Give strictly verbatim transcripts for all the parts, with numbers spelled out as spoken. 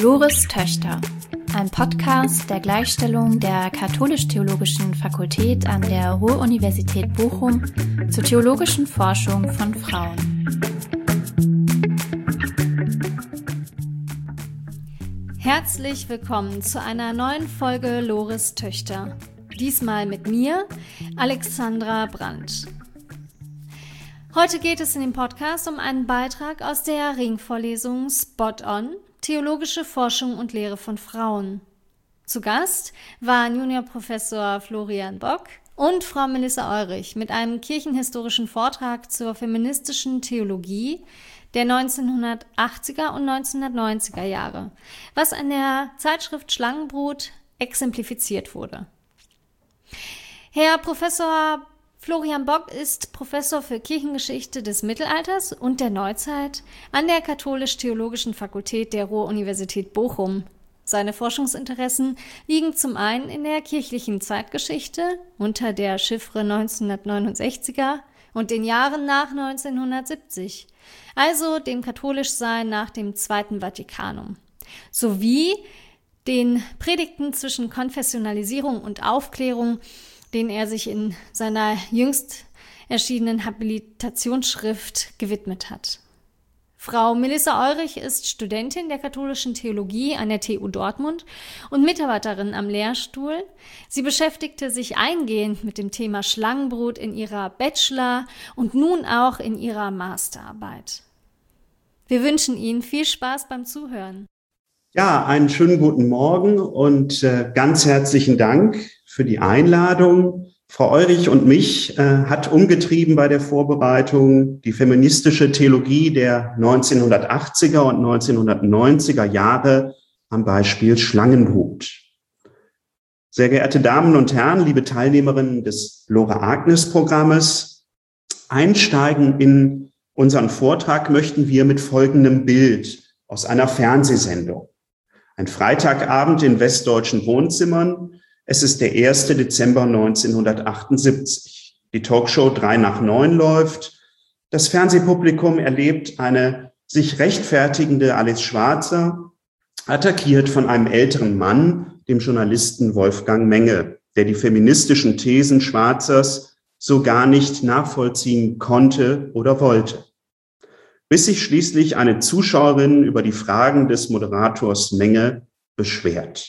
Lores Töchter, ein Podcast der Gleichstellung der Katholisch-Theologischen Fakultät an der Ruhr-Universität Bochum zur theologischen Forschung von Frauen. Herzlich willkommen zu einer neuen Folge Lores Töchter. Diesmal mit mir, Alexandra Brandt. Heute geht es in dem Podcast um einen Beitrag aus der Ringvorlesung Spot On, Theologische Forschung und Lehre von Frauen. Zu Gast waren Juniorprofessor Florian Bock und Frau Melissa Eurich mit einem kirchenhistorischen Vortrag zur feministischen Theologie der neunzehnhundertachtziger und neunzehnhundertneunziger Jahre, was an der Zeitschrift Schlangenbrut exemplifiziert wurde. Herr Professor Florian Bock ist Professor für Kirchengeschichte des Mittelalters und der Neuzeit an der Katholisch-Theologischen Fakultät der Ruhr-Universität Bochum. Seine Forschungsinteressen liegen zum einen in der kirchlichen Zeitgeschichte unter der Chiffre neunzehnhundertneunundsechziger und den Jahren nach neunzehnhundertsiebzig, also dem Katholischsein nach dem Zweiten Vatikanum, sowie den Predigten zwischen Konfessionalisierung und Aufklärung, den er sich in seiner jüngst erschienenen Habilitationsschrift gewidmet hat. Frau Melissa Eurich ist Studentin der katholischen Theologie an der T U Dortmund und Mitarbeiterin am Lehrstuhl. Sie beschäftigte sich eingehend mit dem Thema Schlangenbrut in ihrer Bachelor- und nun auch in ihrer Masterarbeit. Wir wünschen Ihnen viel Spaß beim Zuhören. Ja, einen schönen guten Morgen und äh, ganz herzlichen Dank für die Einladung. Frau Eurich und mich äh, hat umgetrieben bei der Vorbereitung die feministische Theologie der neunzehnhundertachtziger und neunzehnhundertneunziger Jahre am Beispiel Schlangenbrut. Sehr geehrte Damen und Herren, liebe Teilnehmerinnen des Lore Agnes-Programmes, einsteigen in unseren Vortrag möchten wir mit folgendem Bild aus einer Fernsehsendung. Ein Freitagabend in westdeutschen Wohnzimmern. Es ist der erste Dezember neunzehnhundertachtundsiebzig. Die Talkshow drei nach neun läuft. Das Fernsehpublikum erlebt eine sich rechtfertigende Alice Schwarzer, attackiert von einem älteren Mann, dem Journalisten Wolfgang Menge, der die feministischen Thesen Schwarzers so gar nicht nachvollziehen konnte oder wollte. Bis sich schließlich eine Zuschauerin über die Fragen des Moderators Menge beschwert.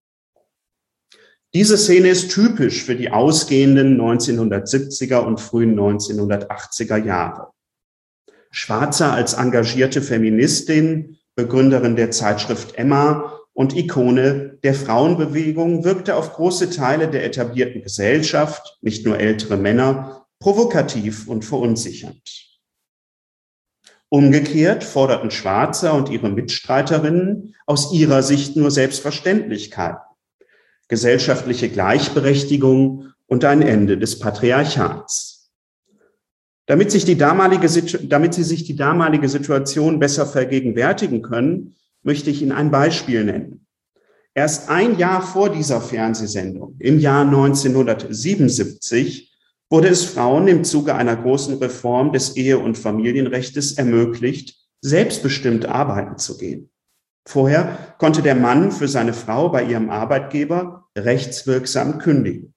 Diese Szene ist typisch für die ausgehenden neunzehnhundertsiebziger und frühen neunzehnhundertachtziger Jahre. Schwarzer als engagierte Feministin, Begründerin der Zeitschrift Emma und Ikone der Frauenbewegung, wirkte auf große Teile der etablierten Gesellschaft, nicht nur ältere Männer, provokativ und verunsichernd. Umgekehrt forderten Schwarzer und ihre Mitstreiterinnen aus ihrer Sicht nur Selbstverständlichkeiten, gesellschaftliche Gleichberechtigung und ein Ende des Patriarchats. Damit sich die damalige, damit Sie sich die damalige Situation besser vergegenwärtigen können, möchte ich Ihnen ein Beispiel nennen. Erst ein Jahr vor dieser Fernsehsendung, im Jahr neunzehnhundertsiebenundsiebzig, wurde es Frauen im Zuge einer großen Reform des Ehe- und Familienrechts ermöglicht, selbstbestimmt arbeiten zu gehen. Vorher konnte der Mann für seine Frau bei ihrem Arbeitgeber rechtswirksam kündigen.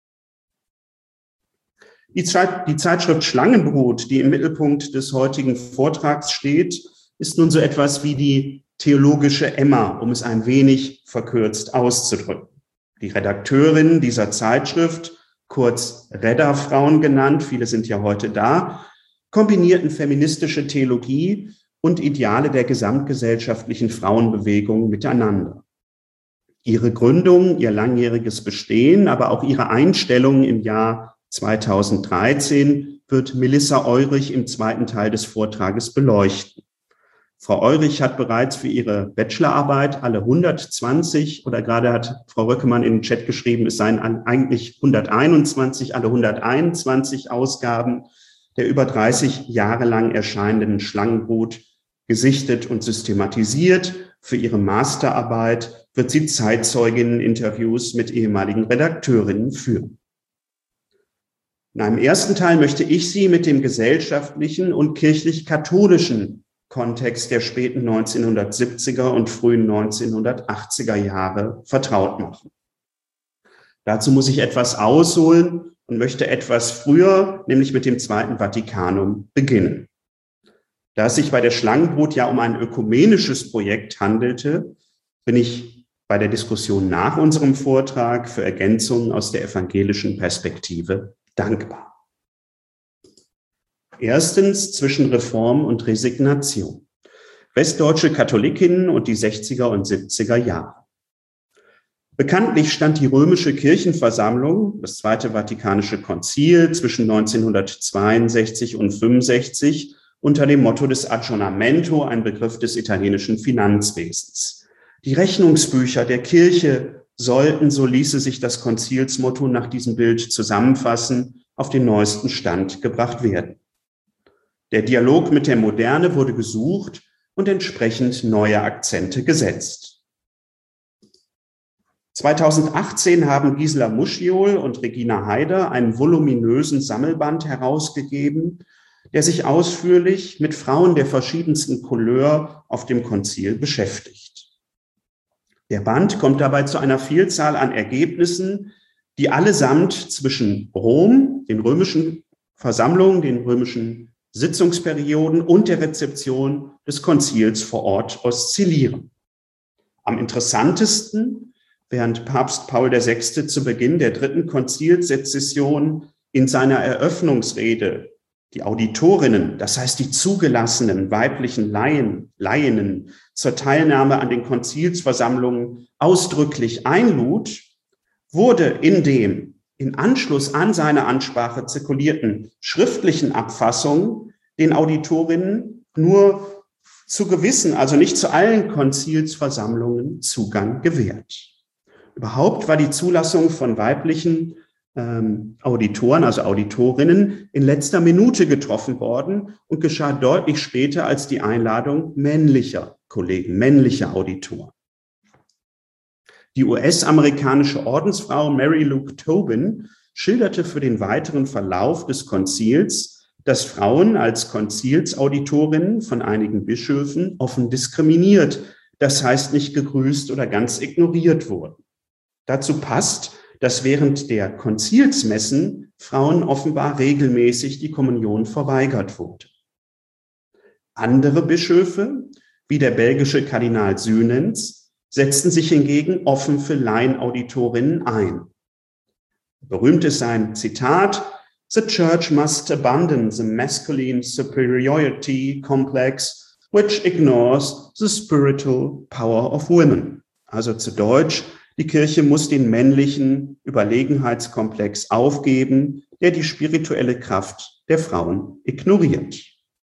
Die, Zeit, die Zeitschrift Schlangenbrut, die im Mittelpunkt des heutigen Vortrags steht, ist nun so etwas wie die theologische Emma, um es ein wenig verkürzt auszudrücken. Die Redakteurin dieser Zeitschrift, kurz Redderfrauen genannt, viele sind ja heute da, kombinierten feministische Theologie und Ideale der gesamtgesellschaftlichen Frauenbewegung miteinander. Ihre Gründung, ihr langjähriges Bestehen, aber auch ihre Einstellung im Jahr zweitausenddreizehn wird Melissa Eurich im zweiten Teil des Vortrages beleuchten. Frau Eurich hat bereits für ihre Bachelorarbeit alle hundertzwanzig, oder gerade hat Frau Röckemann in den Chat geschrieben, es seien eigentlich hunderteinundzwanzig, alle hunderteinundzwanzig Ausgaben der über dreißig Jahre lang erscheinenden Schlangenbrut gesichtet und systematisiert. Für ihre Masterarbeit wird sie Zeitzeuginnen-Interviews mit ehemaligen Redakteurinnen führen. In einem ersten Teil möchte ich Sie mit dem gesellschaftlichen und kirchlich-katholischen Kontext der späten neunzehnhundertsiebziger und frühen neunzehnhundertachtziger Jahre vertraut machen. Dazu muss ich etwas ausholen und möchte etwas früher, nämlich mit dem Zweiten Vatikanum, beginnen. Da es sich bei der Schlangenbrut ja um ein ökumenisches Projekt handelte, bin ich bei der Diskussion nach unserem Vortrag für Ergänzungen aus der evangelischen Perspektive dankbar. Erstens zwischen Reform und Resignation. Westdeutsche Katholikinnen und die sechziger und siebziger Jahre. Bekanntlich stand die römische Kirchenversammlung, das Zweite Vatikanische Konzil zwischen neunzehnhundertzweiundsechzig und fünfundsechzig unter dem Motto des Aggiornamento, ein Begriff des italienischen Finanzwesens. Die Rechnungsbücher der Kirche sollten, so ließe sich das Konzilsmotto nach diesem Bild zusammenfassen, auf den neuesten Stand gebracht werden. Der Dialog mit der Moderne wurde gesucht und entsprechend neue Akzente gesetzt. zweitausendachtzehn haben Gisela Muschiol und Regina Haider einen voluminösen Sammelband herausgegeben, der sich ausführlich mit Frauen der verschiedensten Couleur auf dem Konzil beschäftigt. Der Band kommt dabei zu einer Vielzahl an Ergebnissen, die allesamt zwischen Rom, den römischen Versammlungen, den römischen Sitzungsperioden und der Rezeption des Konzils vor Ort oszillieren. Am interessantesten, während Papst Paul der Sechste zu Beginn der dritten Konzilssezession in seiner Eröffnungsrede die Auditorinnen, das heißt die zugelassenen weiblichen Laien, Laieninnen zur Teilnahme an den Konzilsversammlungen ausdrücklich einlud, wurde in dem in Anschluss an seine Ansprache zirkulierten schriftlichen Abfassungen den Auditorinnen nur zu gewissen, also nicht zu allen Konzilsversammlungen Zugang gewährt. Überhaupt war die Zulassung von weiblichen ähm, Auditoren, also Auditorinnen, in letzter Minute getroffen worden und geschah deutlich später als die Einladung männlicher Kollegen, männlicher Auditoren. Die U S-amerikanische Ordensfrau Mary Luke Tobin schilderte für den weiteren Verlauf des Konzils, dass Frauen als Konzilsauditorinnen von einigen Bischöfen offen diskriminiert, das heißt nicht gegrüßt oder ganz ignoriert wurden. Dazu passt, dass während der Konzilsmessen Frauen offenbar regelmäßig die Kommunion verweigert wurde. Andere Bischöfe, wie der belgische Kardinal Sünens, setzten sich hingegen offen für Laienauditorinnen ein. Berühmt ist sein Zitat: "The Church must abandon the masculine superiority complex, which ignores the spiritual power of women." Also zu Deutsch: Die Kirche muss den männlichen Überlegenheitskomplex aufgeben, der die spirituelle Kraft der Frauen ignoriert.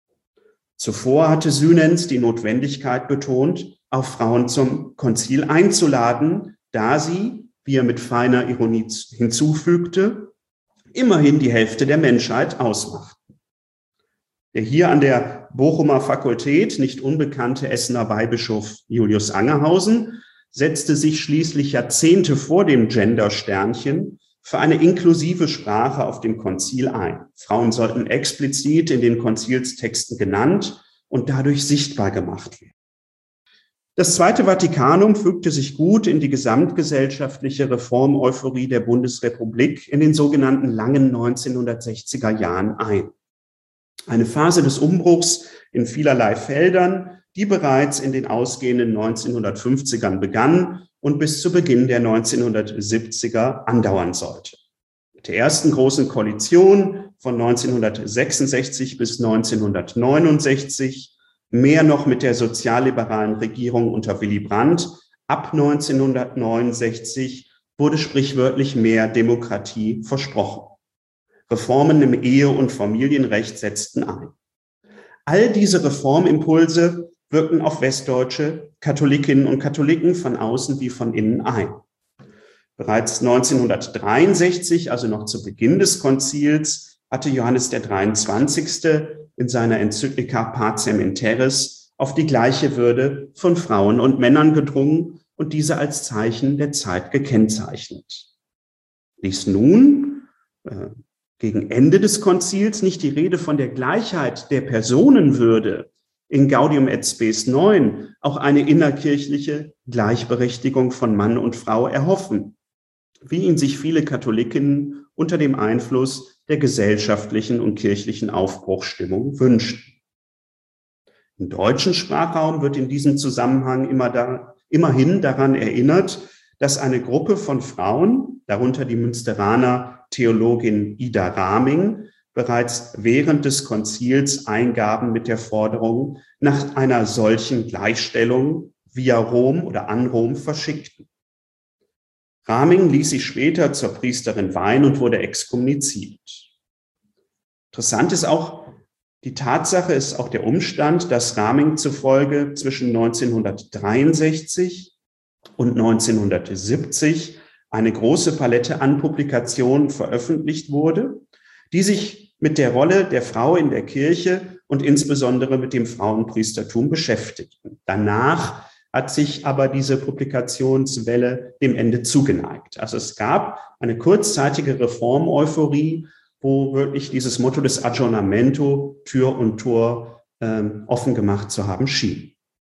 Zuvor hatte Sünens die Notwendigkeit betont, auch Frauen zum Konzil einzuladen, da sie, wie er mit feiner Ironie hinzufügte, immerhin die Hälfte der Menschheit ausmachten. Der hier an der Bochumer Fakultät nicht unbekannte Essener Weihbischof Julius Angerhausen setzte sich schließlich Jahrzehnte vor dem Gender-Sternchen für eine inklusive Sprache auf dem Konzil ein. Frauen sollten explizit in den Konzilstexten genannt und dadurch sichtbar gemacht werden. Das Zweite Vatikanum fügte sich gut in die gesamtgesellschaftliche Reformeuphorie der Bundesrepublik in den sogenannten langen neunzehnhundertsechziger Jahren ein. Eine Phase des Umbruchs in vielerlei Feldern, die bereits in den ausgehenden neunzehnhundertfünfzigern begann und bis zu Beginn der neunzehnhundertsiebziger andauern sollte. Mit der ersten großen Koalition von neunzehnhundertsechsundsechzig bis neunzehnhundertneunundsechzig, mehr noch mit der sozialliberalen Regierung unter Willy Brandt ab neunzehnhundertneunundsechzig wurde sprichwörtlich mehr Demokratie versprochen. Reformen im Ehe- und Familienrecht setzten ein. All diese Reformimpulse wirkten auf westdeutsche Katholikinnen und Katholiken von außen wie von innen ein. Bereits neunzehnhundertdreiundsechzig, also noch zu Beginn des Konzils, hatte Johannes der dreiundzwanzigste in seiner Enzyklika Pacem in Terris auf die gleiche Würde von Frauen und Männern gedrungen und diese als Zeichen der Zeit gekennzeichnet. Ließ nun äh, gegen Ende des Konzils nicht die Rede von der Gleichheit der Personenwürde in Gaudium et Spes neun auch eine innerkirchliche Gleichberechtigung von Mann und Frau erhoffen, wie ihn sich viele Katholiken unter dem Einfluss der gesellschaftlichen und kirchlichen Aufbruchsstimmung wünschten. Im deutschen Sprachraum wird in diesem Zusammenhang immer da, immerhin daran erinnert, dass eine Gruppe von Frauen, darunter die Münsteraner Theologin Ida Raming, bereits während des Konzils Eingaben mit der Forderung nach einer solchen Gleichstellung via Rom oder an Rom verschickten. Raming ließ sich später zur Priesterin weihen und wurde exkommuniziert. Interessant ist auch, die Tatsache ist auch der Umstand, dass Raming zufolge zwischen neunzehnhundertdreiundsechzig und neunzehnhundertsiebzig eine große Palette an Publikationen veröffentlicht wurde, die sich mit der Rolle der Frau in der Kirche und insbesondere mit dem Frauenpriestertum beschäftigten. Danach hat sich aber diese Publikationswelle dem Ende zugeneigt. Also es gab eine kurzzeitige Reformeuphorie, wo wirklich dieses Motto des Aggiornamento Tür und Tor ähm, offen gemacht zu haben schien.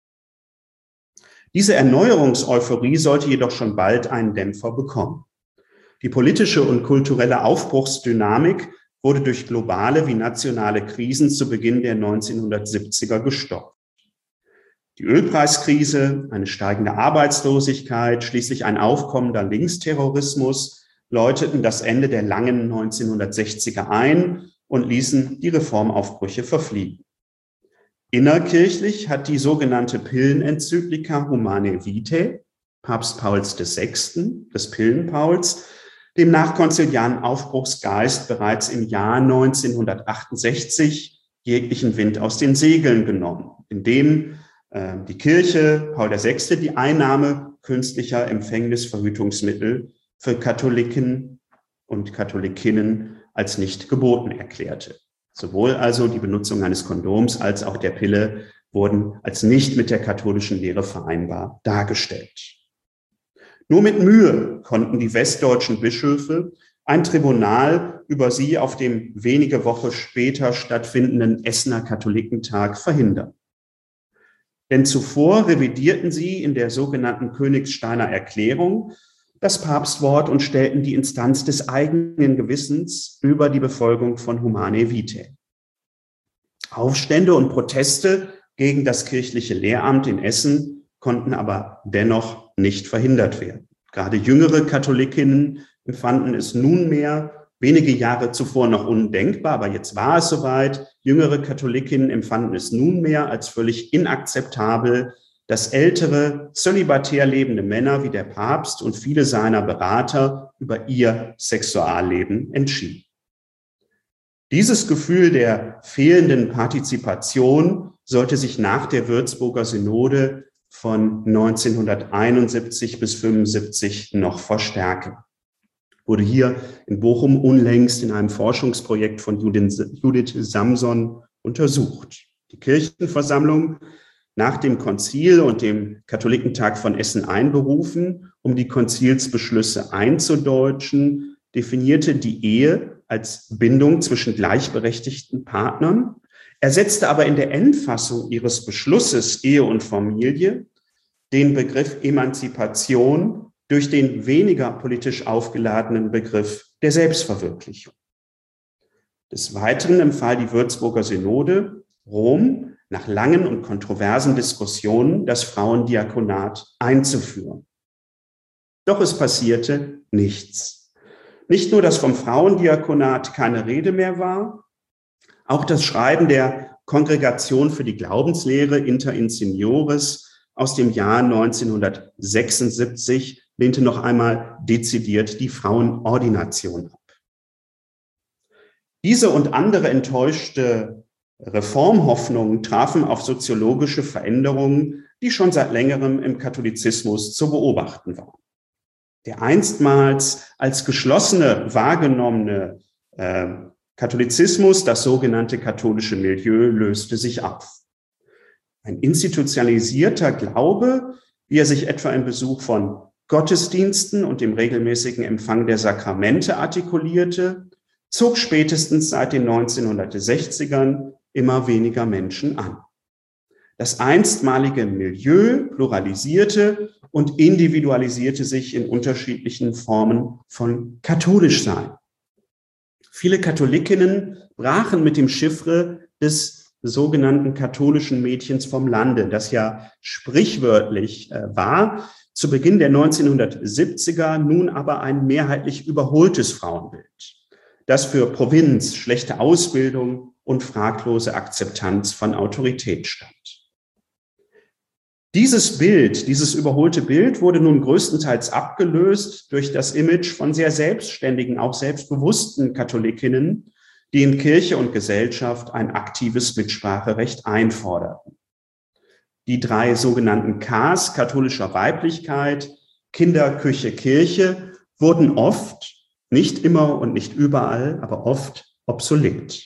Diese Erneuerungseuphorie sollte jedoch schon bald einen Dämpfer bekommen. Die politische und kulturelle Aufbruchsdynamik wurde durch globale wie nationale Krisen zu Beginn der neunzehnhundertsiebziger gestoppt. Die Ölpreiskrise, eine steigende Arbeitslosigkeit, schließlich ein aufkommender Linksterrorismus läuteten das Ende der langen neunzehnhundertsechziger ein und ließen die Reformaufbrüche verfliegen. Innerkirchlich hat die sogenannte Pillenenzyklika Humanae Vitae, Papst Pauls der Sechste, des Pillenpauls, dem nachkonziliaren Aufbruchsgeist bereits im Jahr neunzehnhundertachtundsechzig jeglichen Wind aus den Segeln genommen, indem äh, die Kirche, Paul der Sechste, die Einnahme künstlicher Empfängnisverhütungsmittel für Katholiken und Katholikinnen als nicht geboten erklärte. Sowohl also die Benutzung eines Kondoms als auch der Pille wurden als nicht mit der katholischen Lehre vereinbar dargestellt. Nur mit Mühe konnten die westdeutschen Bischöfe ein Tribunal über sie auf dem wenige Wochen später stattfindenden Essener Katholikentag verhindern. Denn zuvor revidierten sie in der sogenannten Königsteiner Erklärung das Papstwort und stellten die Instanz des eigenen Gewissens über die Befolgung von Humanae Vitae. Aufstände und Proteste gegen das kirchliche Lehramt in Essen konnten aber dennoch nicht verhindert werden. Gerade jüngere Katholikinnen empfanden es nunmehr, wenige Jahre zuvor noch undenkbar, aber jetzt war es soweit, jüngere Katholikinnen empfanden es nunmehr als völlig inakzeptabel, dass ältere, zölibatär lebende Männer wie der Papst und viele seiner Berater über ihr Sexualleben entschieden. Dieses Gefühl der fehlenden Partizipation sollte sich nach der Würzburger Synode von neunzehnhunderteinundsiebzig bis fünfundsiebzig noch verstärken. Wurde hier in Bochum unlängst in einem Forschungsprojekt von Judith Samson untersucht. Die Kirchenversammlung nach dem Konzil und dem Katholikentag von Essen einberufen, um die Konzilsbeschlüsse einzudeutschen, definierte die Ehe als Bindung zwischen gleichberechtigten Partnern, ersetzte aber in der Endfassung ihres Beschlusses Ehe und Familie den Begriff Emanzipation durch den weniger politisch aufgeladenen Begriff der Selbstverwirklichung. Des Weiteren empfahl die Würzburger Synode Rom nach langen und kontroversen Diskussionen das Frauendiakonat einzuführen. Doch es passierte nichts. Nicht nur, dass vom Frauendiakonat keine Rede mehr war, auch das Schreiben der Kongregation für die Glaubenslehre Inter Inseniores aus dem Jahr neunzehnhundertsechsundsiebzig lehnte noch einmal dezidiert die Frauenordination ab. Diese und andere enttäuschte Reformhoffnungen trafen auf soziologische Veränderungen, die schon seit längerem im Katholizismus zu beobachten waren. Der einstmals als geschlossene wahrgenommene äh, Katholizismus, das sogenannte katholische Milieu, löste sich auf. Ein institutionalisierter Glaube, wie er sich etwa im Besuch von Gottesdiensten und dem regelmäßigen Empfang der Sakramente artikulierte, zog spätestens seit den neunzehnhundertsechzigern immer weniger Menschen an. Das einstmalige Milieu pluralisierte und individualisierte sich in unterschiedlichen Formen von Katholischsein. Viele Katholikinnen brachen mit dem Chiffre des sogenannten katholischen Mädchens vom Lande, das ja sprichwörtlich äh, war, zu Beginn der neunzehnhundertsiebziger, nun aber ein mehrheitlich überholtes Frauenbild, das für Provinz, schlechte Ausbildung und fraglose Akzeptanz von Autorität stand. Dieses Bild, dieses überholte Bild wurde nun größtenteils abgelöst durch das Image von sehr selbstständigen, auch selbstbewussten Katholikinnen, die in Kirche und Gesellschaft ein aktives Mitspracherecht einforderten. Die drei sogenannten Ks katholischer Weiblichkeit, Kinder, Küche, Kirche, wurden oft, nicht immer und nicht überall, aber oft obsolet.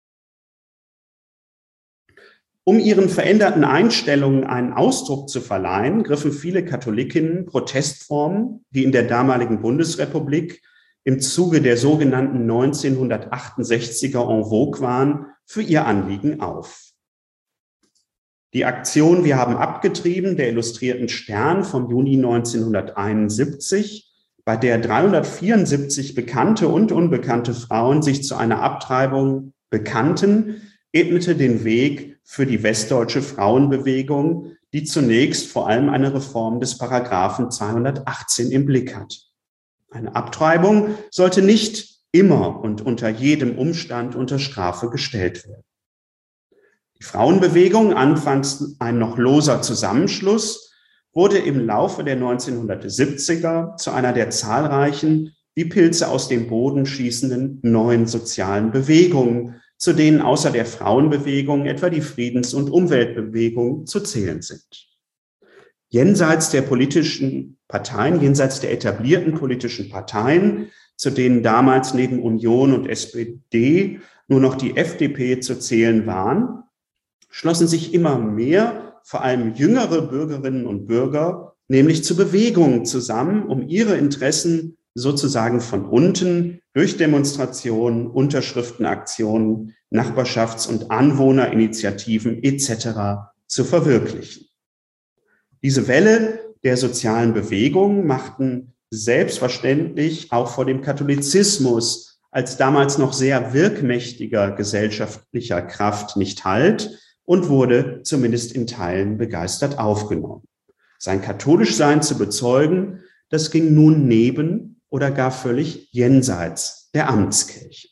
Um ihren veränderten Einstellungen einen Ausdruck zu verleihen, griffen viele Katholikinnen Protestformen, die in der damaligen Bundesrepublik im Zuge der sogenannten neunzehnhundertachtundsechziger en vogue waren, für ihr Anliegen auf. Die Aktion Wir haben abgetrieben der Illustrierten Stern vom Juni neunzehnhunderteinundsiebzig, bei der dreihundertvierundsiebzig bekannte und unbekannte Frauen sich zu einer Abtreibung bekannten, ebnete den Weg für die westdeutsche Frauenbewegung, die zunächst vor allem eine Reform des Paragraphen zweihundertachtzehn im Blick hat. Eine Abtreibung sollte nicht immer und unter jedem Umstand unter Strafe gestellt werden. Die Frauenbewegung, anfangs ein noch loser Zusammenschluss, wurde im Laufe der neunzehnhundertsiebziger zu einer der zahlreichen, wie Pilze aus dem Boden schießenden neuen sozialen Bewegungen, zu denen außer der Frauenbewegung etwa die Friedens- und Umweltbewegung zu zählen sind. Jenseits der politischen Parteien, jenseits der etablierten politischen Parteien, zu denen damals neben Union und S P D nur noch die F D P zu zählen waren, schlossen sich immer mehr, vor allem jüngere Bürgerinnen und Bürger, nämlich zu Bewegungen zusammen, um ihre Interessen sozusagen von unten durch Demonstrationen, Unterschriftenaktionen, Nachbarschafts- und Anwohnerinitiativen et cetera zu verwirklichen. Diese Welle der sozialen Bewegung machten selbstverständlich auch vor dem Katholizismus als damals noch sehr wirkmächtiger gesellschaftlicher Kraft nicht Halt und wurde zumindest in Teilen begeistert aufgenommen. Sein Katholischsein zu bezeugen, das ging nun neben oder gar völlig jenseits der Amtskirche.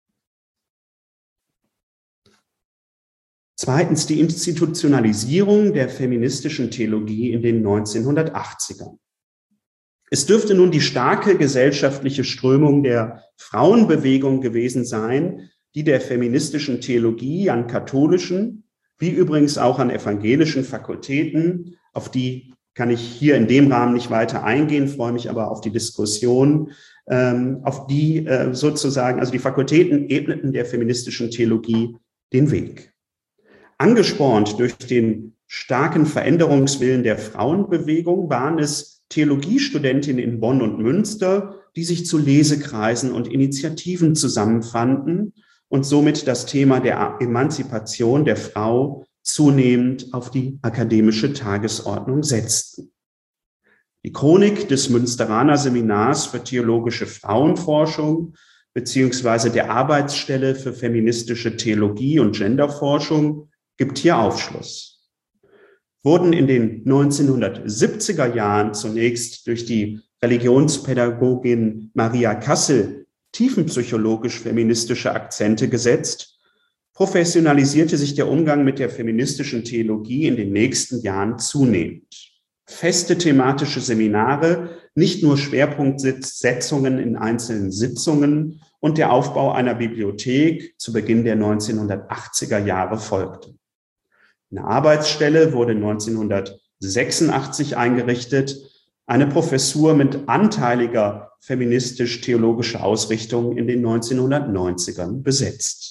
Zweitens die Institutionalisierung der feministischen Theologie in den neunzehnhundertachtzigern. Es dürfte nun die starke gesellschaftliche Strömung der Frauenbewegung gewesen sein, die der feministischen Theologie an katholischen, wie übrigens auch an evangelischen Fakultäten, auf die kann ich hier in dem Rahmen nicht weiter eingehen, freue mich aber auf die Diskussion, ähm, auf die äh, sozusagen, also die Fakultäten ebneten der feministischen Theologie den Weg. Angespornt durch den starken Veränderungswillen der Frauenbewegung waren es Theologiestudentinnen in Bonn und Münster, die sich zu Lesekreisen und Initiativen zusammenfanden und somit das Thema der Emanzipation der Frau zunehmend auf die akademische Tagesordnung setzten. Die Chronik des Münsteraner Seminars für theologische Frauenforschung beziehungsweise der Arbeitsstelle für feministische Theologie und Genderforschung gibt hier Aufschluss. Wurden in den neunzehnhundertsiebziger Jahren zunächst durch die Religionspädagogin Maria Kassel tiefenpsychologisch-feministische Akzente gesetzt, professionalisierte sich der Umgang mit der feministischen Theologie in den nächsten Jahren zunehmend. Feste thematische Seminare, nicht nur Schwerpunktsetzungen in einzelnen Sitzungen und der Aufbau einer Bibliothek zu Beginn der neunzehnhundertachtziger Jahre folgte. Eine Arbeitsstelle wurde neunzehnhundertsechsundachtzig eingerichtet, eine Professur mit anteiliger feministisch-theologischer Ausrichtung in den neunzehnhundertneunzigern besetzt.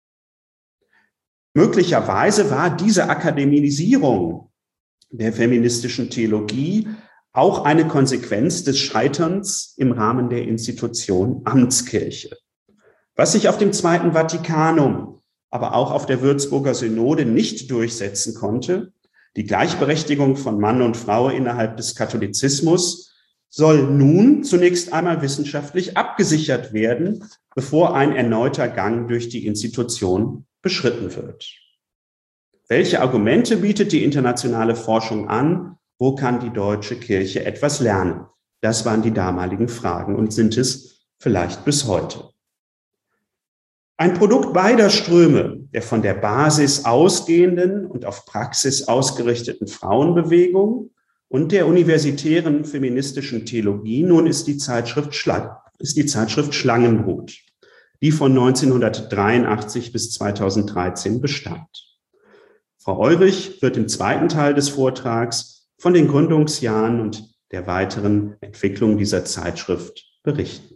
Möglicherweise war diese Akademisierung der feministischen Theologie auch eine Konsequenz des Scheiterns im Rahmen der Institution Amtskirche, was sich auf dem Zweiten Vatikanum aber auch auf der Würzburger Synode nicht durchsetzen konnte, die Gleichberechtigung von Mann und Frau innerhalb des Katholizismus, soll nun zunächst einmal wissenschaftlich abgesichert werden, bevor ein erneuter Gang durch die Institution beschritten wird. Welche Argumente bietet die internationale Forschung an? Wo kann die deutsche Kirche etwas lernen? Das waren die damaligen Fragen und sind es vielleicht bis heute. Ein Produkt beider Ströme, der von der Basis ausgehenden und auf Praxis ausgerichteten Frauenbewegung und der universitären feministischen Theologie, nun ist die Zeitschrift, Schla- ist die Zeitschrift Schlangenbrut, die von neunzehnhundertdreiundachtzig bis zweitausenddreizehn bestand. Frau Eurich wird im zweiten Teil des Vortrags von den Gründungsjahren und der weiteren Entwicklung dieser Zeitschrift berichten.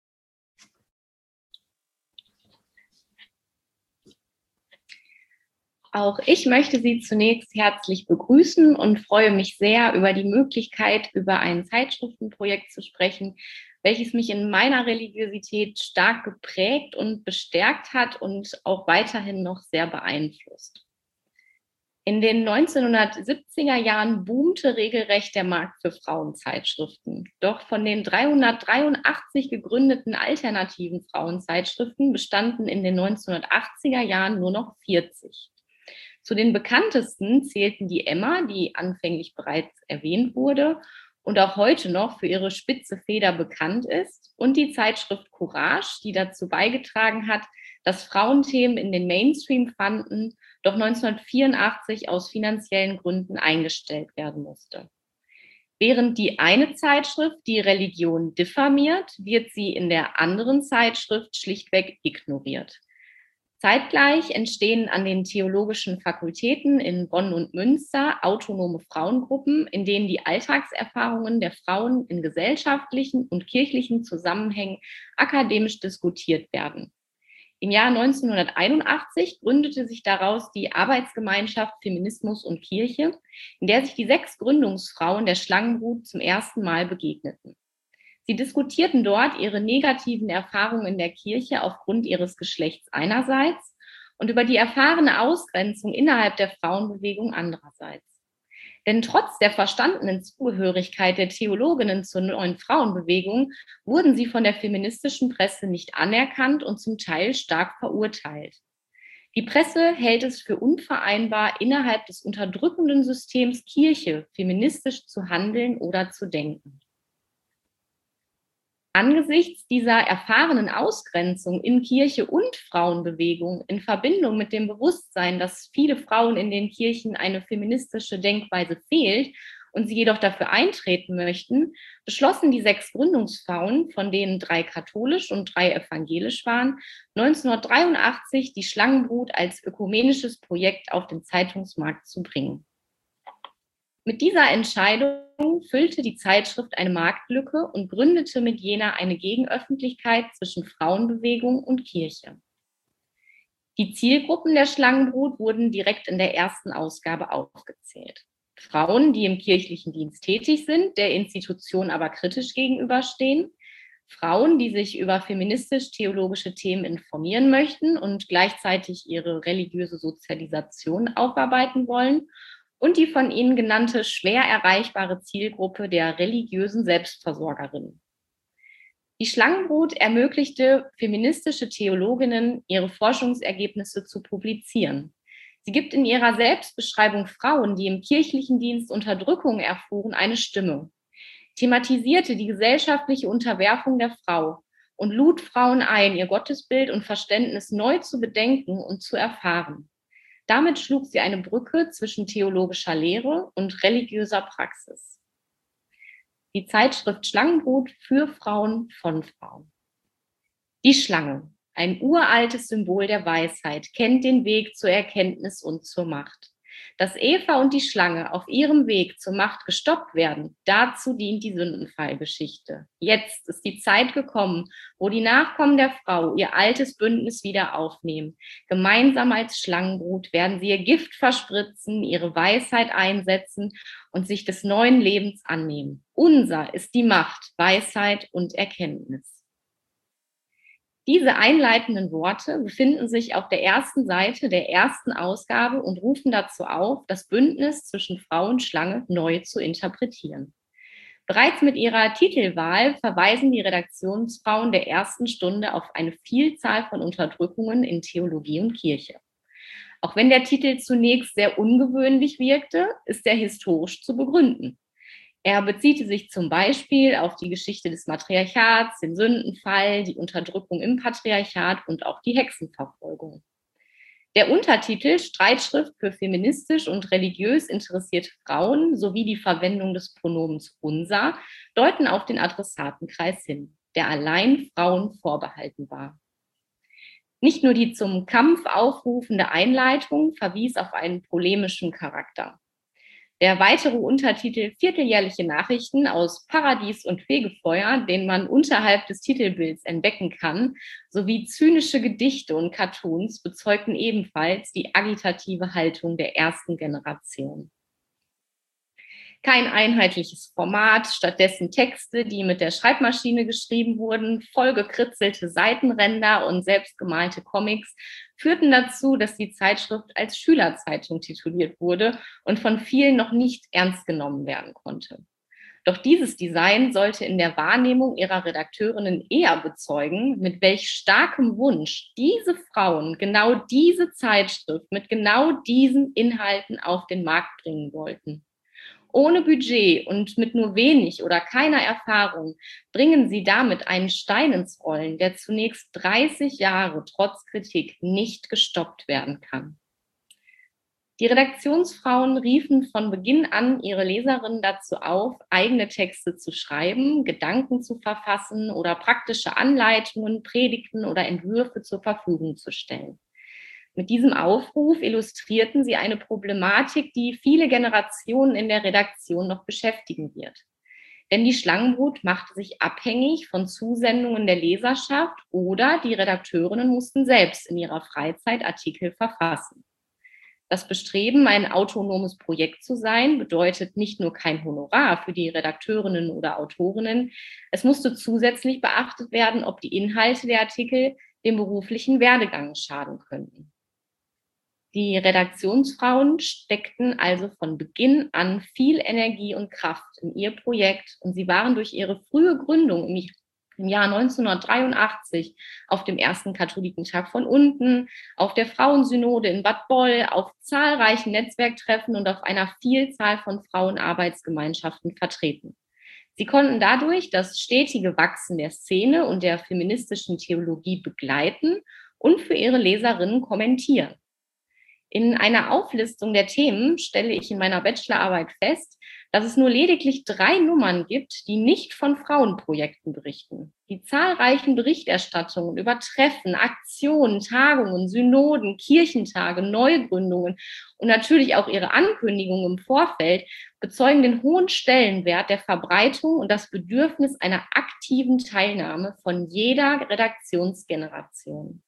Auch ich möchte Sie zunächst herzlich begrüßen und freue mich sehr über die Möglichkeit, über ein Zeitschriftenprojekt zu sprechen, welches mich in meiner Religiosität stark geprägt und bestärkt hat und auch weiterhin noch sehr beeinflusst. In den neunzehnhundertsiebziger Jahren boomte regelrecht der Markt für Frauenzeitschriften. Doch von den dreihundertdreiundachtzig gegründeten alternativen Frauenzeitschriften bestanden in den neunzehnhundertachtziger Jahren nur noch vierzig. Zu den bekanntesten zählten die Emma, die anfänglich bereits erwähnt wurde und auch heute noch für ihre spitze Feder bekannt ist, und die Zeitschrift Courage, die dazu beigetragen hat, dass Frauenthemen in den Mainstream fanden, doch neunzehnhundertvierundachtzig aus finanziellen Gründen eingestellt werden musste. Während die eine Zeitschrift die Religion diffamiert, wird sie in der anderen Zeitschrift schlichtweg ignoriert. Zeitgleich entstehen an den theologischen Fakultäten in Bonn und Münster autonome Frauengruppen, in denen die Alltagserfahrungen der Frauen in gesellschaftlichen und kirchlichen Zusammenhängen akademisch diskutiert werden. Im Jahr neunzehnhunderteinundachtzig gründete sich daraus die Arbeitsgemeinschaft Feminismus und Kirche, in der sich die sechs Gründungsfrauen der Schlangenbrut zum ersten Mal begegneten. Sie diskutierten dort ihre negativen Erfahrungen in der Kirche aufgrund ihres Geschlechts einerseits und über die erfahrene Ausgrenzung innerhalb der Frauenbewegung andererseits. Denn trotz der verstandenen Zugehörigkeit der Theologinnen zur neuen Frauenbewegung wurden sie von der feministischen Presse nicht anerkannt und zum Teil stark verurteilt. Die Presse hält es für unvereinbar, innerhalb des unterdrückenden Systems Kirche feministisch zu handeln oder zu denken. Angesichts dieser erfahrenen Ausgrenzung in Kirche und Frauenbewegung in Verbindung mit dem Bewusstsein, dass viele Frauen in den Kirchen eine feministische Denkweise fehlt und sie jedoch dafür eintreten möchten, beschlossen die sechs Gründungsfrauen, von denen drei katholisch und drei evangelisch waren, neunzehnhundertdreiundachtzig die Schlangenbrut als ökumenisches Projekt auf den Zeitungsmarkt zu bringen. Mit dieser Entscheidung füllte die Zeitschrift eine Marktlücke und gründete mit jener eine Gegenöffentlichkeit zwischen Frauenbewegung und Kirche. Die Zielgruppen der Schlangenbrut wurden direkt in der ersten Ausgabe aufgezählt. Frauen, die im kirchlichen Dienst tätig sind, der Institution aber kritisch gegenüberstehen, Frauen, die sich über feministisch-theologische Themen informieren möchten und gleichzeitig ihre religiöse Sozialisation aufarbeiten wollen, und die von Ihnen genannte schwer erreichbare Zielgruppe der religiösen Selbstversorgerinnen. Die Schlangenbrut ermöglichte feministische Theologinnen, ihre Forschungsergebnisse zu publizieren. Sie gibt in ihrer Selbstbeschreibung Frauen, die im kirchlichen Dienst Unterdrückung erfuhren, eine Stimme, thematisierte die gesellschaftliche Unterwerfung der Frau und lud Frauen ein, ihr Gottesbild und Verständnis neu zu bedenken und zu erfahren. Damit schlug sie eine Brücke zwischen theologischer Lehre und religiöser Praxis. Die Zeitschrift Schlangenbrut für Frauen von Frauen. Die Schlange, ein uraltes Symbol der Weisheit, kennt den Weg zur Erkenntnis und zur Macht. Dass Eva und die Schlange auf ihrem Weg zur Macht gestoppt werden, dazu dient die Sündenfallgeschichte. Jetzt ist die Zeit gekommen, wo die Nachkommen der Frau ihr altes Bündnis wieder aufnehmen. Gemeinsam als Schlangenbrut werden sie ihr Gift verspritzen, ihre Weisheit einsetzen und sich des neuen Lebens annehmen. Unser ist die Macht, Weisheit und Erkenntnis. Diese einleitenden Worte befinden sich auf der ersten Seite der ersten Ausgabe und rufen dazu auf, das Bündnis zwischen Frau und Schlange neu zu interpretieren. Bereits mit ihrer Titelwahl verweisen die Redaktionsfrauen der ersten Stunde auf eine Vielzahl von Unterdrückungen in Theologie und Kirche. Auch wenn der Titel zunächst sehr ungewöhnlich wirkte, ist er historisch zu begründen. Er bezieht sich zum Beispiel auf die Geschichte des Matriarchats, den Sündenfall, die Unterdrückung im Patriarchat und auch die Hexenverfolgung. Der Untertitel Streitschrift für feministisch und religiös interessierte Frauen sowie die Verwendung des Pronomens unser deuten auf den Adressatenkreis hin, der allein Frauen vorbehalten war. Nicht nur die zum Kampf aufrufende Einleitung verwies auf einen polemischen Charakter. Der weitere Untertitel Vierteljährliche Nachrichten aus Paradies und Fegefeuer, den man unterhalb des Titelbilds entdecken kann, sowie zynische Gedichte und Cartoons bezeugten ebenfalls die agitative Haltung der ersten Generation. Kein einheitliches Format, stattdessen Texte, die mit der Schreibmaschine geschrieben wurden, vollgekritzelte Seitenränder und selbstgemalte Comics führten dazu, dass die Zeitschrift als Schülerzeitung tituliert wurde und von vielen noch nicht ernst genommen werden konnte. Doch dieses Design sollte in der Wahrnehmung ihrer Redakteurinnen eher bezeugen, mit welch starkem Wunsch diese Frauen genau diese Zeitschrift mit genau diesen Inhalten auf den Markt bringen wollten. Ohne Budget und mit nur wenig oder keiner Erfahrung bringen sie damit einen Stein ins Rollen, der zunächst dreißig Jahre trotz Kritik nicht gestoppt werden kann. Die Redaktionsfrauen riefen von Beginn an ihre Leserinnen dazu auf, eigene Texte zu schreiben, Gedanken zu verfassen oder praktische Anleitungen, Predigten oder Entwürfe zur Verfügung zu stellen. Mit diesem Aufruf illustrierten sie eine Problematik, die viele Generationen in der Redaktion noch beschäftigen wird. Denn die Schlangenbrut machte sich abhängig von Zusendungen der Leserschaft oder die Redakteurinnen mussten selbst in ihrer Freizeit Artikel verfassen. Das Bestreben, ein autonomes Projekt zu sein, bedeutet nicht nur kein Honorar für die Redakteurinnen oder Autorinnen, es musste zusätzlich beachtet werden, ob die Inhalte der Artikel dem beruflichen Werdegang schaden könnten. Die Redaktionsfrauen steckten also von Beginn an viel Energie und Kraft in ihr Projekt und sie waren durch ihre frühe Gründung im Jahr neunzehnhundertdreiundachtzig auf dem ersten Katholikentag von Unten, auf der Frauensynode in Bad Boll, auf zahlreichen Netzwerktreffen und auf einer Vielzahl von Frauenarbeitsgemeinschaften vertreten. Sie konnten dadurch das stetige Wachsen der Szene und der feministischen Theologie begleiten und für ihre Leserinnen kommentieren. In einer Auflistung der Themen stelle ich in meiner Bachelorarbeit fest, dass es nur lediglich drei Nummern gibt, die nicht von Frauenprojekten berichten. Die zahlreichen Berichterstattungen über Treffen, Aktionen, Tagungen, Synoden, Kirchentage, Neugründungen und natürlich auch ihre Ankündigungen im Vorfeld bezeugen den hohen Stellenwert der Verbreitung und das Bedürfnis einer aktiven Teilnahme von jeder Redaktionsgeneration.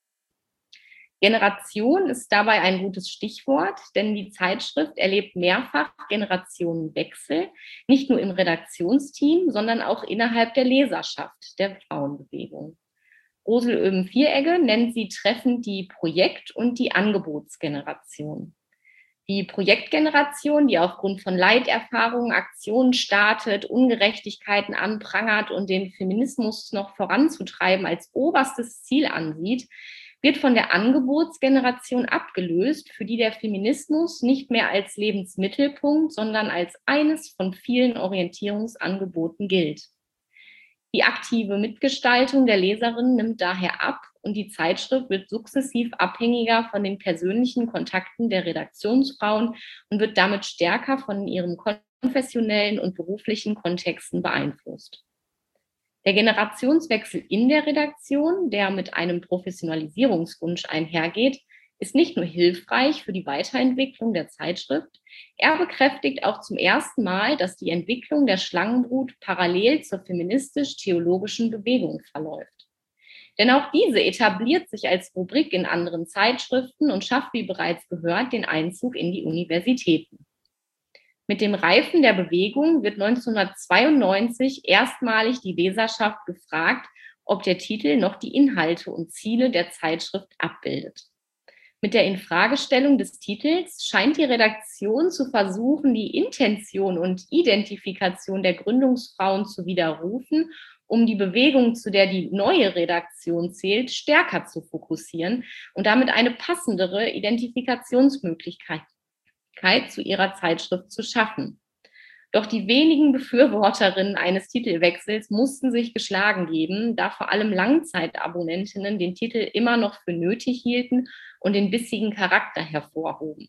Generation ist dabei ein gutes Stichwort, denn die Zeitschrift erlebt mehrfach Generationenwechsel, nicht nur im Redaktionsteam, sondern auch innerhalb der Leserschaft der Frauenbewegung. Rosel Öben-Vieregge nennt sie treffend die Projekt- und die Angebotsgeneration. Die Projektgeneration, die aufgrund von Leiterfahrungen Aktionen startet, Ungerechtigkeiten anprangert und den Feminismus noch voranzutreiben als oberstes Ziel ansieht, wird von der Angebotsgeneration abgelöst, für die der Feminismus nicht mehr als Lebensmittelpunkt, sondern als eines von vielen Orientierungsangeboten gilt. Die aktive Mitgestaltung der Leserinnen nimmt daher ab und die Zeitschrift wird sukzessiv abhängiger von den persönlichen Kontakten der Redaktionsfrauen und wird damit stärker von ihren konfessionellen und beruflichen Kontexten beeinflusst. Der Generationswechsel in der Redaktion, der mit einem Professionalisierungswunsch einhergeht, ist nicht nur hilfreich für die Weiterentwicklung der Zeitschrift, er bekräftigt auch zum ersten Mal, dass die Entwicklung der Schlangenbrut parallel zur feministisch-theologischen Bewegung verläuft. Denn auch diese etabliert sich als Rubrik in anderen Zeitschriften und schafft, wie bereits gehört, den Einzug in die Universitäten. Mit dem Reifen der Bewegung wird neunzehnhundertzweiundneunzig erstmalig die Leserschaft gefragt, ob der Titel noch die Inhalte und Ziele der Zeitschrift abbildet. Mit der Infragestellung des Titels scheint die Redaktion zu versuchen, die Intention und Identifikation der Gründungsfrauen zu widerrufen, um die Bewegung, zu der die neue Redaktion zählt, stärker zu fokussieren und damit eine passendere Identifikationsmöglichkeit zu ihrer Zeitschrift zu schaffen. Doch die wenigen Befürworterinnen eines Titelwechsels mussten sich geschlagen geben, da vor allem Langzeitabonnentinnen den Titel immer noch für nötig hielten und den bissigen Charakter hervorhoben.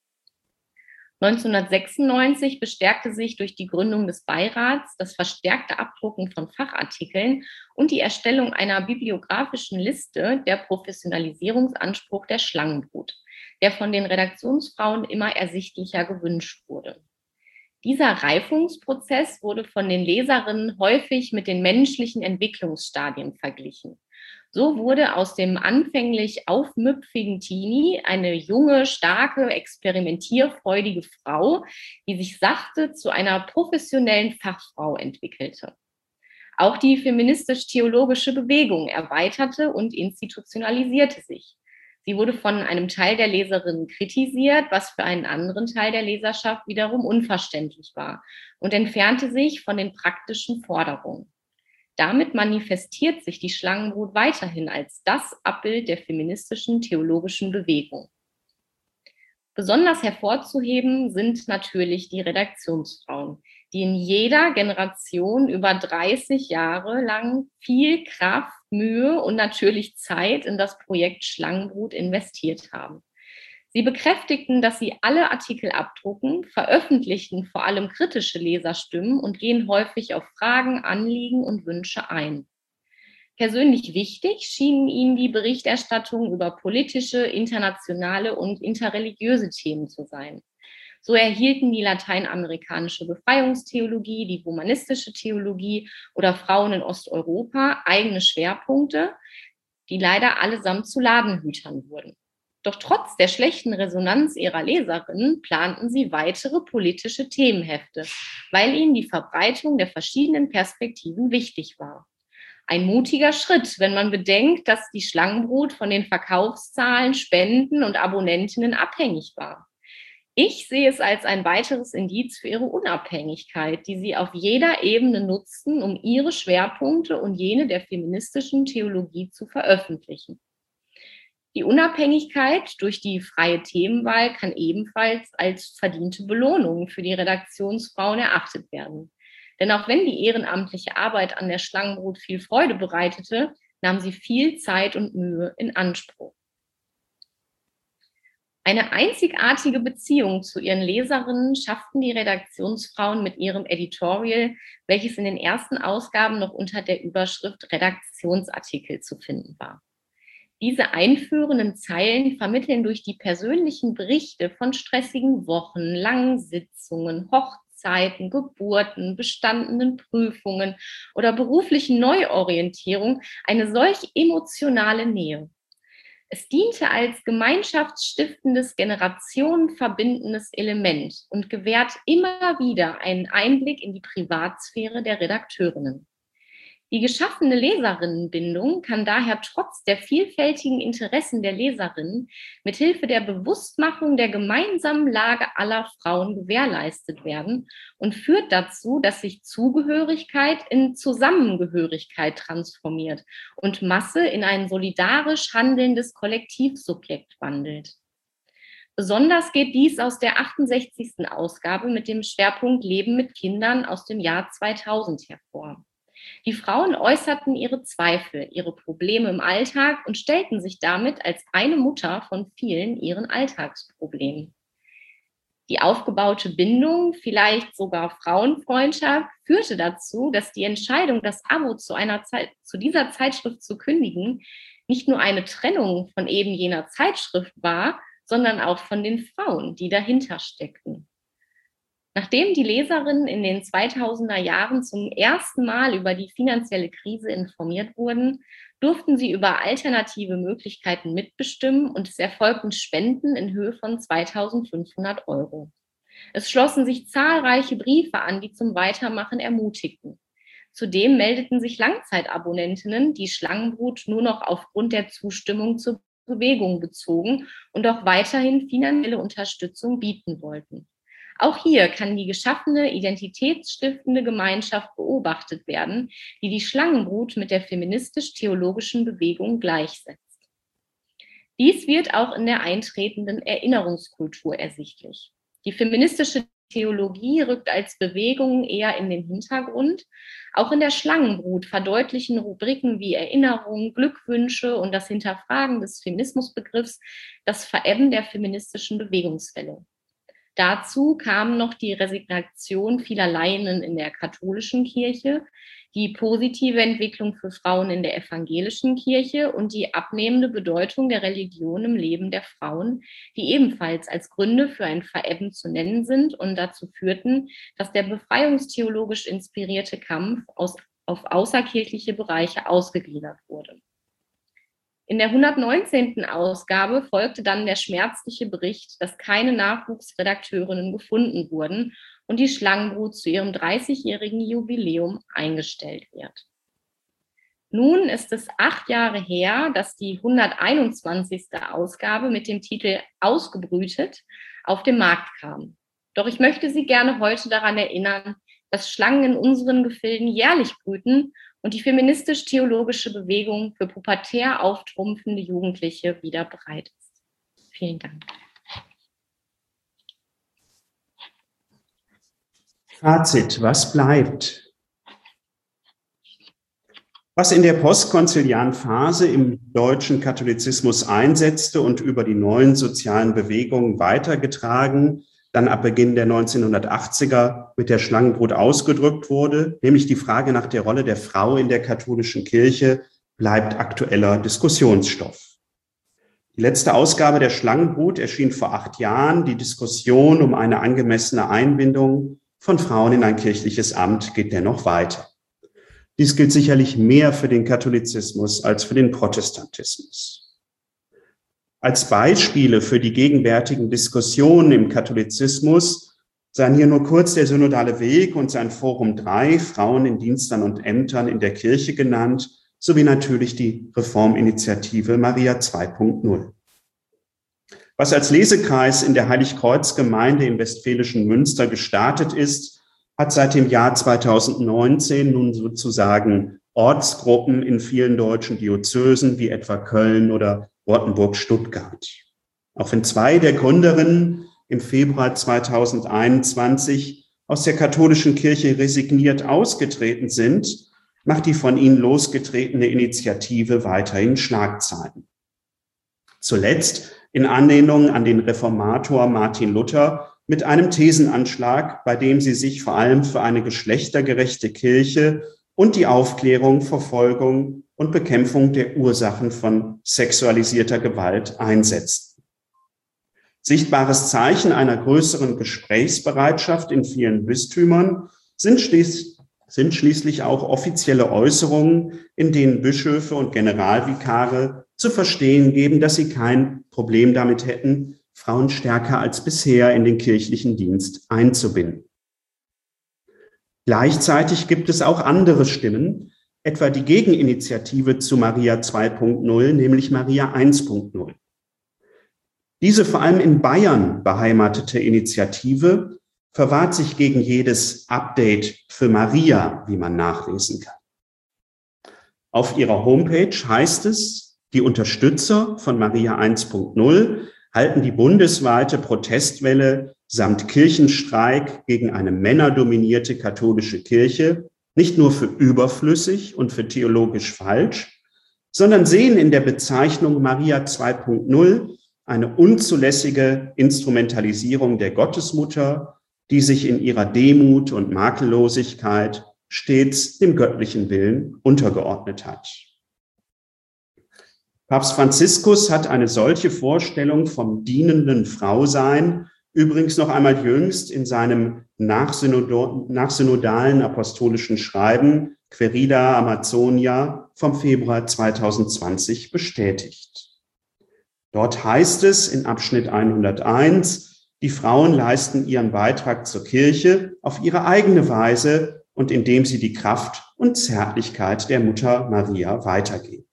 neunzehnhundertsechsundneunzig bestärkte sich durch die Gründung des Beirats das verstärkte Abdrucken von Fachartikeln und die Erstellung einer bibliografischen Liste der Professionalisierungsanspruch der Schlangenbrut, der von den Redaktionsfrauen immer ersichtlicher gewünscht wurde. Dieser Reifungsprozess wurde von den Leserinnen häufig mit den menschlichen Entwicklungsstadien verglichen. So wurde aus dem anfänglich aufmüpfigen Teenie eine junge, starke, experimentierfreudige Frau, die sich sachte zu einer professionellen Fachfrau entwickelte. Auch die feministisch-theologische Bewegung erweiterte und institutionalisierte sich. Sie wurde von einem Teil der Leserinnen kritisiert, was für einen anderen Teil der Leserschaft wiederum unverständlich war und entfernte sich von den praktischen Forderungen. Damit manifestiert sich die Schlangenbrut weiterhin als das Abbild der feministischen theologischen Bewegung. Besonders hervorzuheben sind natürlich die Redaktionsfrauen, die in jeder Generation über dreißig Jahre lang viel Kraft, Mühe und natürlich Zeit in das Projekt Schlangenbrut investiert haben. Sie bekräftigten, dass sie alle Artikel abdrucken, veröffentlichten vor allem kritische Leserstimmen und gehen häufig auf Fragen, Anliegen und Wünsche ein. Persönlich wichtig schienen ihnen die Berichterstattung über politische, internationale und interreligiöse Themen zu sein. So erhielten die lateinamerikanische Befreiungstheologie, die humanistische Theologie oder Frauen in Osteuropa eigene Schwerpunkte, die leider allesamt zu Ladenhütern wurden. Doch trotz der schlechten Resonanz ihrer Leserinnen planten sie weitere politische Themenhefte, weil ihnen die Verbreitung der verschiedenen Perspektiven wichtig war. Ein mutiger Schritt, wenn man bedenkt, dass die Schlangenbrut von den Verkaufszahlen, Spenden und Abonnentinnen abhängig war. Ich sehe es als ein weiteres Indiz für ihre Unabhängigkeit, die sie auf jeder Ebene nutzten, um ihre Schwerpunkte und jene der feministischen Theologie zu veröffentlichen. Die Unabhängigkeit durch die freie Themenwahl kann ebenfalls als verdiente Belohnung für die Redaktionsfrauen erachtet werden. Denn auch wenn die ehrenamtliche Arbeit an der Schlangenbrut viel Freude bereitete, nahm sie viel Zeit und Mühe in Anspruch. Eine einzigartige Beziehung zu ihren Leserinnen schafften die Redaktionsfrauen mit ihrem Editorial, welches in den ersten Ausgaben noch unter der Überschrift Redaktionsartikel zu finden war. Diese einführenden Zeilen vermitteln durch die persönlichen Berichte von stressigen Wochen, langen Sitzungen, Hochzeiten, Geburten, bestandenen Prüfungen oder beruflichen Neuorientierung eine solch emotionale Nähe. Es diente als gemeinschaftsstiftendes, generationenverbindendes Element und gewährt immer wieder einen Einblick in die Privatsphäre der Redakteurinnen. Die geschaffene Leserinnenbindung kann daher trotz der vielfältigen Interessen der Leserinnen mithilfe der Bewusstmachung der gemeinsamen Lage aller Frauen gewährleistet werden und führt dazu, dass sich Zugehörigkeit in Zusammengehörigkeit transformiert und Masse in ein solidarisch handelndes Kollektivsubjekt wandelt. Besonders geht dies aus der achtundsechzigsten Ausgabe mit dem Schwerpunkt Leben mit Kindern aus dem Jahr zweitausend hervor. Die Frauen äußerten ihre Zweifel, ihre Probleme im Alltag und stellten sich damit als eine Mutter von vielen ihren Alltagsproblemen. Die aufgebaute Bindung, vielleicht sogar Frauenfreundschaft, führte dazu, dass die Entscheidung, das Abo zu, einer Zeit, zu dieser Zeitschrift zu kündigen, nicht nur eine Trennung von eben jener Zeitschrift war, sondern auch von den Frauen, die dahinter steckten. Nachdem die Leserinnen in den zweitausender Jahren zum ersten Mal über die finanzielle Krise informiert wurden, durften sie über alternative Möglichkeiten mitbestimmen und es erfolgten Spenden in Höhe von zweitausendfünfhundert Euro. Es schlossen sich zahlreiche Briefe an, die zum Weitermachen ermutigten. Zudem meldeten sich Langzeitabonnentinnen, die Schlangenbrut nur noch aufgrund der Zustimmung zur Bewegung bezogen und auch weiterhin finanzielle Unterstützung bieten wollten. Auch hier kann die geschaffene, identitätsstiftende Gemeinschaft beobachtet werden, die die Schlangenbrut mit der feministisch-theologischen Bewegung gleichsetzt. Dies wird auch in der eintretenden Erinnerungskultur ersichtlich. Die feministische Theologie rückt als Bewegung eher in den Hintergrund. Auch in der Schlangenbrut verdeutlichen Rubriken wie Erinnerung, Glückwünsche und das Hinterfragen des Feminismusbegriffs das Verebben der feministischen Bewegungswelle. Dazu kam noch die Resignation vieler Laien in der katholischen Kirche, die positive Entwicklung für Frauen in der evangelischen Kirche und die abnehmende Bedeutung der Religion im Leben der Frauen, die ebenfalls als Gründe für ein Verebben zu nennen sind und dazu führten, dass der befreiungstheologisch inspirierte Kampf aus, auf außerkirchliche Bereiche ausgegliedert wurde. In der hundertneunzehnten Ausgabe folgte dann der schmerzliche Bericht, dass keine Nachwuchsredakteurinnen gefunden wurden und die Schlangenbrut zu ihrem dreißigjährigen Jubiläum eingestellt wird. Nun ist es acht Jahre her, dass die hunderteinundzwanzigste Ausgabe mit dem Titel Ausgebrütet auf den Markt kam. Doch ich möchte Sie gerne heute daran erinnern, dass Schlangen in unseren Gefilden jährlich brüten und die feministisch-theologische Bewegung für pubertär auftrumpfende Jugendliche wieder bereit ist. Vielen Dank. Fazit, was bleibt? Was in der postkonziliaren Phase im deutschen Katholizismus einsetzte und über die neuen sozialen Bewegungen weitergetragen, dann ab Beginn der neunzehnhundertachtziger mit der Schlangenbrut ausgedrückt wurde, nämlich die Frage nach der Rolle der Frau in der katholischen Kirche, bleibt aktueller Diskussionsstoff. Die letzte Ausgabe der Schlangenbrut erschien vor acht Jahren. Die Diskussion um eine angemessene Einbindung von Frauen in ein kirchliches Amt geht dennoch weiter. Dies gilt sicherlich mehr für den Katholizismus als für den Protestantismus. Als Beispiele für die gegenwärtigen Diskussionen im Katholizismus seien hier nur kurz der synodale Weg und sein Forum drei, Frauen in Diensten und Ämtern in der Kirche genannt, sowie natürlich die Reforminitiative Maria zwei Punkt null. Was als Lesekreis in der Heiligkreuz-Gemeinde im westfälischen Münster gestartet ist, hat seit dem Jahr zweitausendneunzehn nun sozusagen Ortsgruppen in vielen deutschen Diözesen wie etwa Köln oder Rottenburg-Stuttgart. Auch wenn zwei der Gründerinnen im Februar zweitausendeinundzwanzig aus der katholischen Kirche resigniert ausgetreten sind, macht die von ihnen losgetretene Initiative weiterhin Schlagzeilen. Zuletzt in Anlehnung an den Reformator Martin Luther mit einem Thesenanschlag, bei dem sie sich vor allem für eine geschlechtergerechte Kirche und die Aufklärung, Verfolgung und Bekämpfung der Ursachen von sexualisierter Gewalt einsetzten. Sichtbares Zeichen einer größeren Gesprächsbereitschaft in vielen Bistümern sind, schließ, sind schließlich auch offizielle Äußerungen, in denen Bischöfe und Generalvikare zu verstehen geben, dass sie kein Problem damit hätten, Frauen stärker als bisher in den kirchlichen Dienst einzubinden. Gleichzeitig gibt es auch andere Stimmen, etwa die Gegeninitiative zu Maria zwei Punkt null, nämlich Maria eins Punkt null. Diese vor allem in Bayern beheimatete Initiative verwahrt sich gegen jedes Update für Maria, wie man nachlesen kann. Auf ihrer Homepage heißt es, die Unterstützer von Maria eins Punkt null halten die bundesweite Protestwelle samt Kirchenstreik gegen eine männerdominierte katholische Kirche nicht nur für überflüssig und für theologisch falsch, sondern sehen in der Bezeichnung Maria zwei Punkt null eine unzulässige Instrumentalisierung der Gottesmutter, die sich in ihrer Demut und Makellosigkeit stets dem göttlichen Willen untergeordnet hat. Papst Franziskus hat eine solche Vorstellung vom dienenden Frausein übrigens noch einmal jüngst in seinem nachsynodalen apostolischen Schreiben Querida Amazonia vom Februar zweitausendzwanzig bestätigt. Dort heißt es in Abschnitt hunderteins, die Frauen leisten ihren Beitrag zur Kirche auf ihre eigene Weise und indem sie die Kraft und Zärtlichkeit der Mutter Maria weitergeben.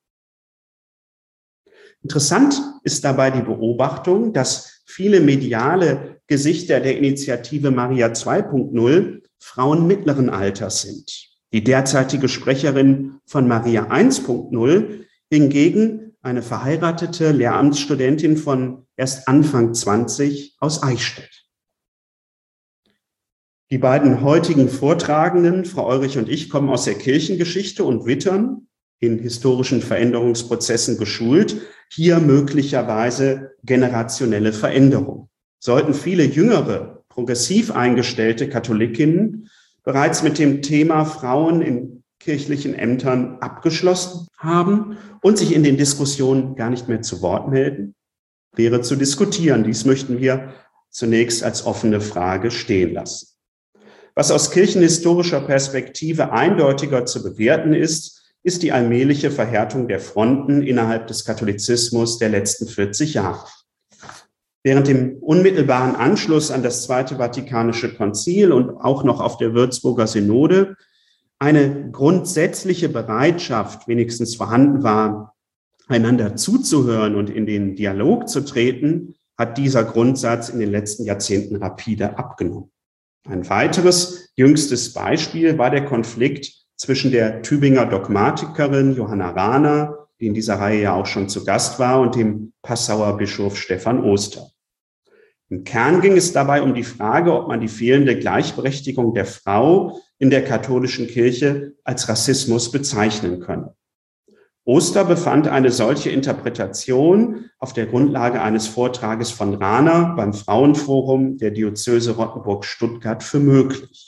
Interessant ist dabei die Beobachtung, dass viele mediale Gesichter der Initiative Maria zwei Punkt null Frauen mittleren Alters sind. Die derzeitige Sprecherin von Maria eins Punkt null hingegen eine verheiratete Lehramtsstudentin von erst Anfang zwanzig aus Eichstätt. Die beiden heutigen Vortragenden, Frau Eurich und ich, kommen aus der Kirchengeschichte und wittern, in historischen Veränderungsprozessen geschult, hier möglicherweise generationelle Veränderung. Sollten viele jüngere, progressiv eingestellte Katholikinnen bereits mit dem Thema Frauen in kirchlichen Ämtern abgeschlossen haben und sich in den Diskussionen gar nicht mehr zu Wort melden, wäre zu diskutieren. Dies möchten wir zunächst als offene Frage stehen lassen. Was aus kirchenhistorischer Perspektive eindeutiger zu bewerten ist, ist die allmähliche Verhärtung der Fronten innerhalb des Katholizismus der letzten vierzig Jahre. Während dem unmittelbaren Anschluss an das Zweite Vatikanische Konzil und auch noch auf der Würzburger Synode eine grundsätzliche Bereitschaft wenigstens vorhanden war, einander zuzuhören und in den Dialog zu treten, hat dieser Grundsatz in den letzten Jahrzehnten rapide abgenommen. Ein weiteres jüngstes Beispiel war der Konflikt zwischen der Tübinger Dogmatikerin Johanna Rahner, die in dieser Reihe ja auch schon zu Gast war, und dem Passauer Bischof Stephan Oster. Im Kern ging es dabei um die Frage, ob man die fehlende Gleichberechtigung der Frau in der katholischen Kirche als Rassismus bezeichnen könne. Oster befand eine solche Interpretation auf der Grundlage eines Vortrages von Rahner beim Frauenforum der Diözese Rottenburg-Stuttgart für möglich.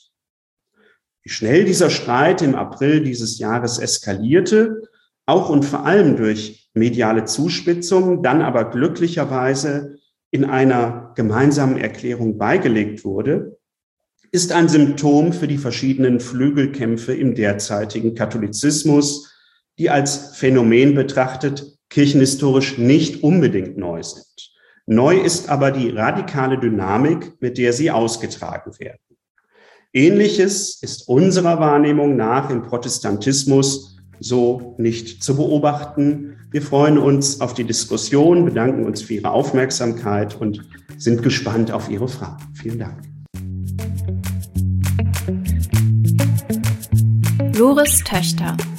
Wie schnell dieser Streit im April dieses Jahres eskalierte, auch und vor allem durch mediale Zuspitzung, dann aber glücklicherweise in einer gemeinsamen Erklärung beigelegt wurde, ist ein Symptom für die verschiedenen Flügelkämpfe im derzeitigen Katholizismus, die als Phänomen betrachtet kirchenhistorisch nicht unbedingt neu sind. Neu ist aber die radikale Dynamik, mit der sie ausgetragen werden. Ähnliches ist unserer Wahrnehmung nach im Protestantismus so nicht zu beobachten. Wir freuen uns auf die Diskussion, bedanken uns für Ihre Aufmerksamkeit und sind gespannt auf Ihre Fragen. Vielen Dank. Loris Töchter.